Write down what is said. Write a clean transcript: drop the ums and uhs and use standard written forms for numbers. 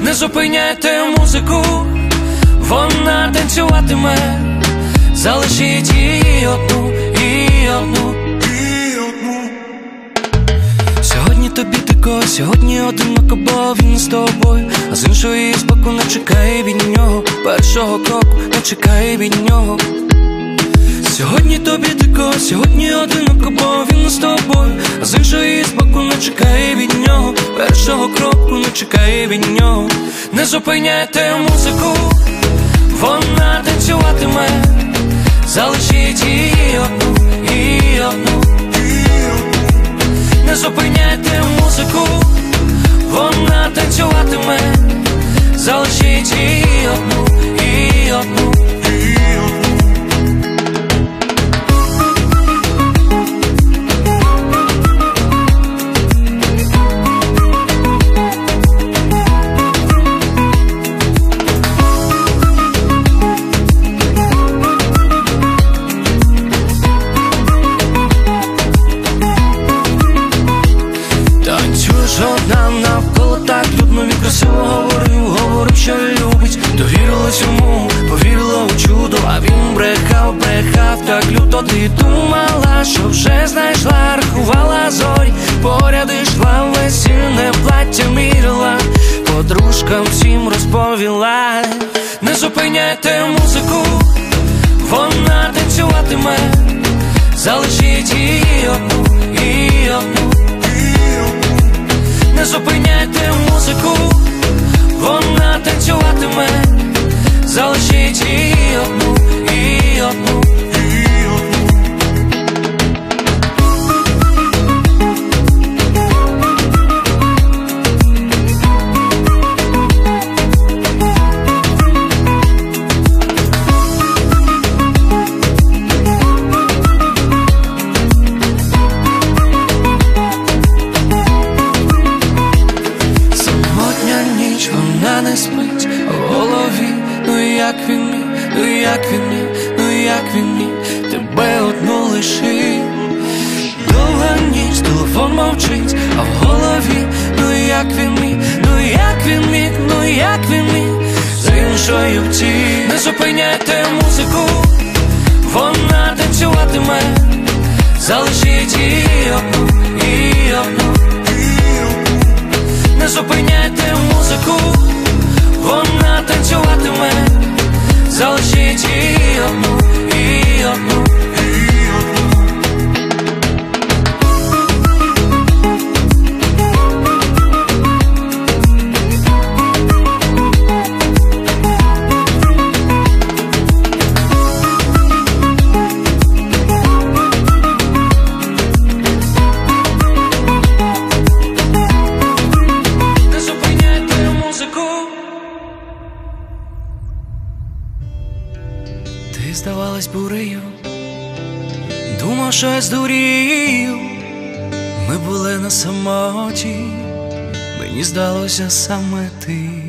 Не зупиняйте музику, вона танцюватиме. Залишіть її одну, і одну. Сьогодні тобі дико, сьогодні одиноко, бо він з тобою. А з іншої збоку не чекай від нього першого кроку, не чекай від нього. Сьогодні тобі дико, сьогодні одиноко, бо він з тобою. А з іншої збоку не чекай від нього першого кроку, не чекай від нього. Не зупиняйте музику, вона танцюватиме. Залишіть її одну, і одну. Не зупиняйте музику, вона танцюватиме. Залишіть її одну, і одну. Одна навколо так людно, він красиво говорив, що любить. Довірилась йому, повірила у чудо, а він брехав так люто. Ти думала, що вже знайшла, рахувала зорі, поряд ішла, весільне плаття мірила, подружкам всім розповіла. Не зупиняйте музику, вона танцюватиме. Залишіть її одну, і одну. Не зупиняйте музику, вона танцюватиме. Залишіть її одну, і одну. Вона не спить в голові. Ну як він міг, ну як він міг, ну як він міг тебе одну лишив. Довга ніч, телефон мовчить, а в голові. Ну як він міг, ну як він міг, ну як він міг з іншою втік. Не зупиняйте музику, вона танцюватиме. Залишіть її одну, і одну. Не зупиняйте музику, вона танцюватиме. Залишіть її одну, і одну. Ти здавалась бурею, думав, що я здурів. Ми були на самоті, мені здалося саме ти.